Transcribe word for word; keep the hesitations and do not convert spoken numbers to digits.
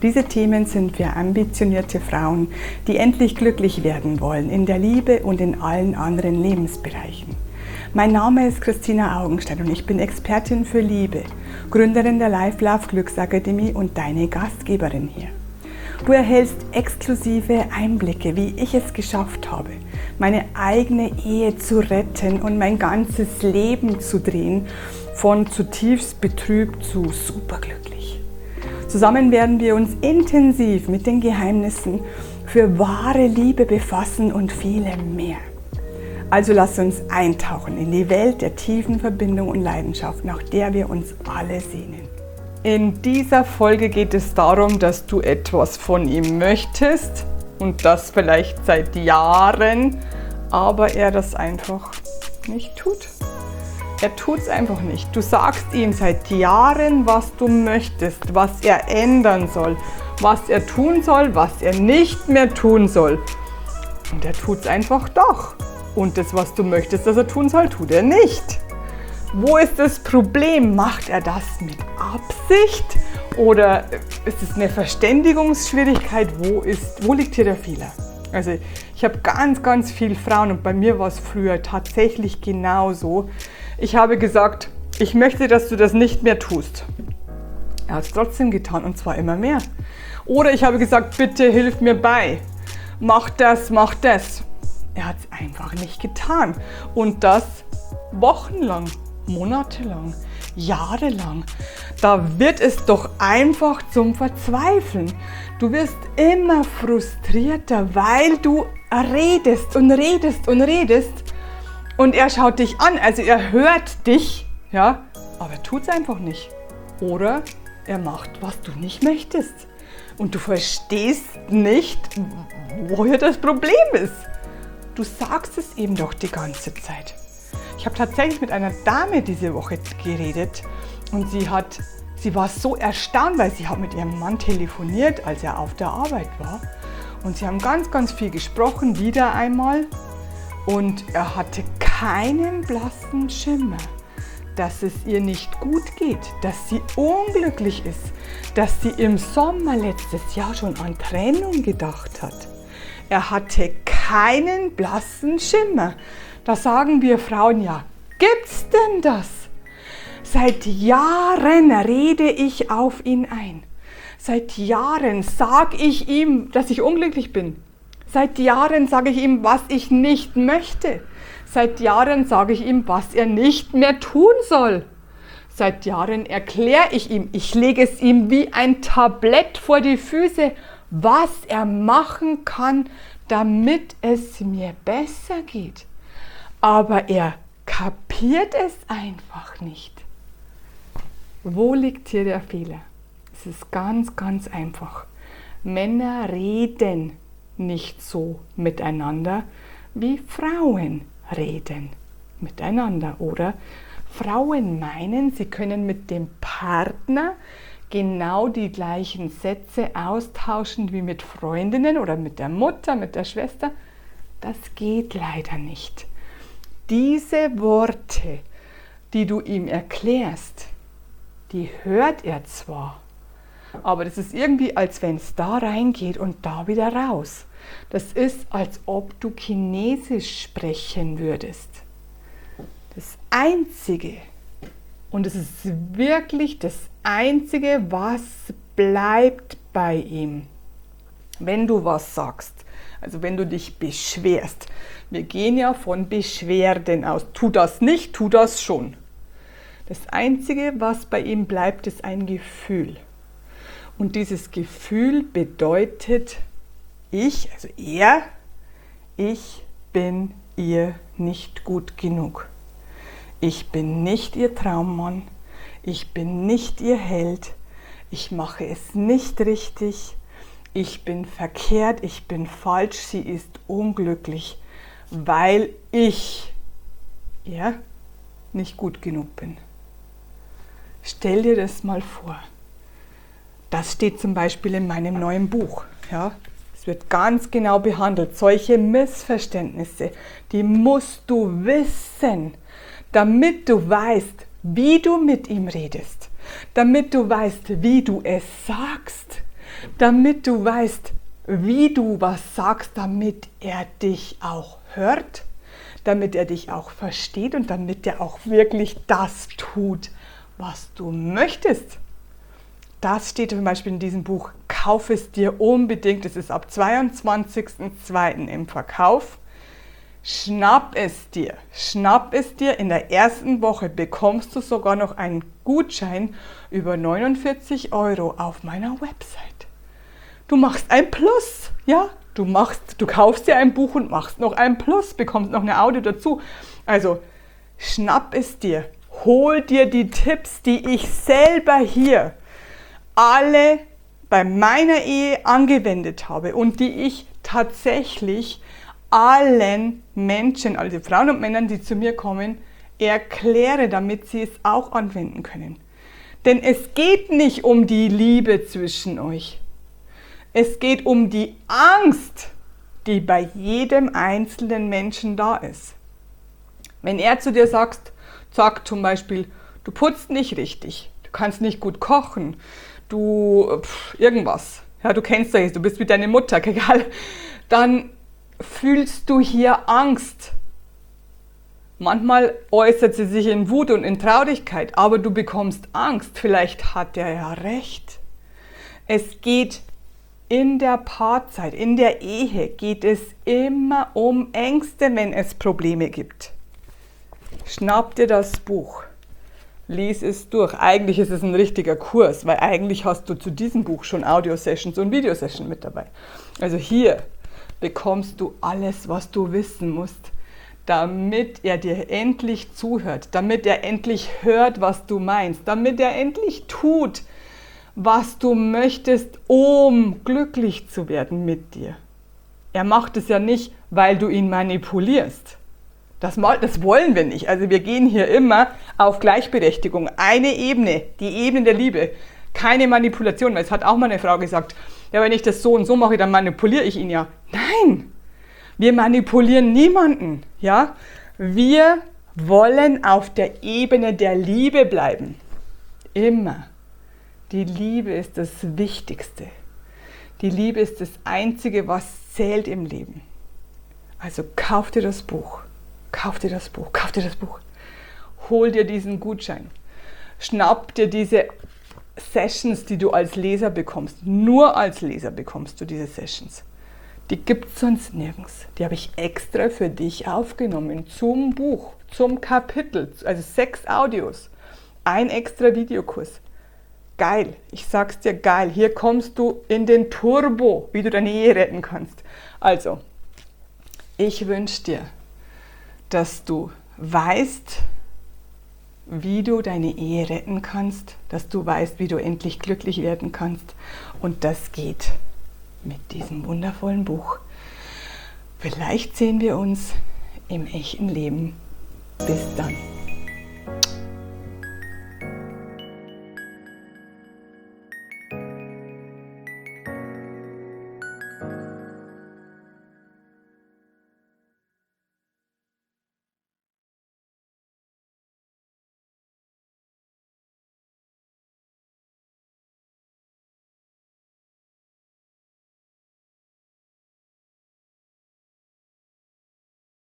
Diese Themen sind für ambitionierte Frauen, die endlich glücklich werden wollen in der Liebe und in allen anderen Lebensbereichen. Mein Name ist Christina Augenstein und ich bin Expertin für Liebe, Gründerin der Life Love Glücksakademie und deine Gastgeberin hier. Du erhältst exklusive Einblicke, wie ich es geschafft habe, meine eigene Ehe zu retten und mein ganzes Leben zu drehen, von zutiefst betrübt zu superglücklich. Zusammen werden wir uns intensiv mit den Geheimnissen für wahre Liebe befassen und vielem mehr. Also lass uns eintauchen in die Welt der tiefen Verbindung und Leidenschaft, nach der wir uns alle sehnen. In dieser Folge geht es darum, dass du etwas von ihm möchtest und das vielleicht seit Jahren, aber er das einfach nicht tut. Er tut es einfach nicht. Du sagst ihm seit Jahren, was du möchtest, was er ändern soll, was er tun soll, was er nicht mehr tun soll. Und er tut es einfach doch. Und das, was du möchtest, dass er tun soll, tut er nicht. Wo ist das Problem? Macht er das mit Absicht? Oder ist es eine Verständigungsschwierigkeit? Wo, ist, wo liegt hier der Fehler? Also ich habe ganz, ganz viele Frauen und bei mir war es früher tatsächlich genauso. Ich habe gesagt, ich möchte, dass du das nicht mehr tust. Er hat es trotzdem getan und zwar immer mehr. Oder ich habe gesagt, bitte hilf mir bei. Mach das, mach das. Er hat es einfach nicht getan. Und das wochenlang, monatelang, jahrelang. Da wird es doch einfach zum Verzweifeln. Du wirst immer frustrierter, weil du redest und redest und redest. Und er schaut dich an, also er hört dich, ja, aber er tut es einfach nicht. Oder er macht, was du nicht möchtest. Und du verstehst nicht, woher das Problem ist. Du sagst es ihm doch die ganze Zeit. Ich habe tatsächlich mit einer Dame diese Woche geredet und sie, hat, sie war so erstaunt, weil sie hat mit ihrem Mann telefoniert, als er auf der Arbeit war. Und sie haben ganz, ganz viel gesprochen, wieder einmal. Und er hatte keinen blassen Schimmer, dass es ihr nicht gut geht, dass sie unglücklich ist, dass sie im Sommer letztes Jahr schon an Trennung gedacht hat. Er hatte keinen blassen Schimmer. Da sagen wir Frauen ja, gibt's denn das? Seit Jahren rede ich auf ihn ein. Seit Jahren sage ich ihm, dass ich unglücklich bin. Seit Jahren sage ich ihm, was ich nicht möchte. Seit Jahren sage ich ihm, was er nicht mehr tun soll. Seit Jahren erkläre ich ihm, ich lege es ihm wie ein Tablett vor die Füße, was er machen kann, damit es mir besser geht. Aber er kapiert es einfach nicht. Wo liegt hier der Fehler? Es ist ganz, ganz einfach. Männer reden nicht so miteinander, wie Frauen reden miteinander. Oder Frauen meinen, sie können mit dem Partner genau die gleichen Sätze austauschen wie mit Freundinnen oder mit der Mutter, mit der Schwester. Das geht leider nicht. Diese Worte, die du ihm erklärst, die hört er zwar, aber das ist irgendwie, als wenn es da reingeht und da wieder raus. Das ist, als ob du Chinesisch sprechen würdest. Das Einzige, und es ist wirklich das Einzige, was bleibt bei ihm, wenn du was sagst, also wenn du dich beschwerst. Wir gehen ja von Beschwerden aus. Tu das nicht, tu das schon. Das Einzige, was bei ihm bleibt, ist ein Gefühl. Und dieses Gefühl bedeutet, ich, also er, ich bin ihr nicht gut genug. Ich bin nicht ihr Traummann, ich bin nicht ihr Held, ich mache es nicht richtig, ich bin verkehrt, ich bin falsch, sie ist unglücklich, weil ich, ja, nicht gut genug bin. Stell dir das mal vor. Das steht zum Beispiel in meinem neuen Buch. Ja? Es wird ganz genau behandelt. Solche Missverständnisse, die musst du wissen, damit du weißt, wie du mit ihm redest, damit du weißt, wie du es sagst, damit du weißt, wie du was sagst, damit er dich auch hört, damit er dich auch versteht und damit er auch wirklich das tut, was du möchtest. Das steht zum Beispiel in diesem Buch. Kauf es dir unbedingt. Es ist ab zweiundzwanzigsten zweiten im Verkauf. Schnapp es dir. Schnapp es dir. In der ersten Woche bekommst du sogar noch einen Gutschein über neunundvierzig Euro auf meiner Website. Du machst ein Plus, ja? Du machst, du kaufst dir ein Buch und machst noch ein Plus, bekommst noch eine Audio dazu. Also schnapp es dir, hol dir die Tipps, die ich selber hier alle bei meiner Ehe angewendet habe und die ich tatsächlich allen Menschen, also Frauen und Männern, die zu mir kommen, erkläre, damit sie es auch anwenden können. Denn es geht nicht um die Liebe zwischen euch. Es geht um die Angst, die bei jedem einzelnen Menschen da ist. Wenn er zu dir sagt, sagt zum Beispiel, du putzt nicht richtig, du kannst nicht gut kochen, du pff, irgendwas, ja, du kennst das, du bist wie deine Mutter, egal, dann fühlst du hier Angst. Manchmal äußert sie sich in Wut und in Traurigkeit, aber du bekommst Angst. Vielleicht hat er ja recht. Es geht in der Paarzeit, in der Ehe, geht es immer um Ängste, wenn es Probleme gibt. Schnapp dir das Buch, lies es durch. Eigentlich ist es ein richtiger Kurs, weil eigentlich hast du zu diesem Buch schon Audio-Sessions und Videosessions mit dabei. Also hier bekommst du alles, was du wissen musst, damit er dir endlich zuhört, damit er endlich hört, was du meinst, damit er endlich tut, was du möchtest, um glücklich zu werden mit dir. Er macht es ja nicht, weil du ihn manipulierst. Das, das wollen wir nicht. Also wir gehen hier immer auf Gleichberechtigung. Eine Ebene, die Ebene der Liebe. Keine Manipulation, weil es hat auch mal eine Frau gesagt, ja, wenn ich das so und so mache, dann manipuliere ich ihn ja. Nein, wir manipulieren niemanden. Ja? Wir wollen auf der Ebene der Liebe bleiben. Immer. Die Liebe ist das Wichtigste. Die Liebe ist das Einzige, was zählt im Leben. Also kauf dir das Buch. Kauf dir das Buch. Kauf dir das Buch. Hol dir diesen Gutschein. Schnapp dir diese Sessions, die du als Leser bekommst. Nur als Leser bekommst du diese Sessions. Die gibt es sonst nirgends. Die habe ich extra für dich aufgenommen. Zum Buch, zum Kapitel. Also sechs Audios. Ein extra Videokurs. Geil, ich sag's dir, geil. Hier kommst du in den Turbo, wie du deine Ehe retten kannst. Also, ich wünsche dir, dass du weißt, wie du deine Ehe retten kannst, dass du weißt, wie du endlich glücklich werden kannst. Und das geht mit diesem wundervollen Buch. Vielleicht sehen wir uns im echten Leben. Bis dann.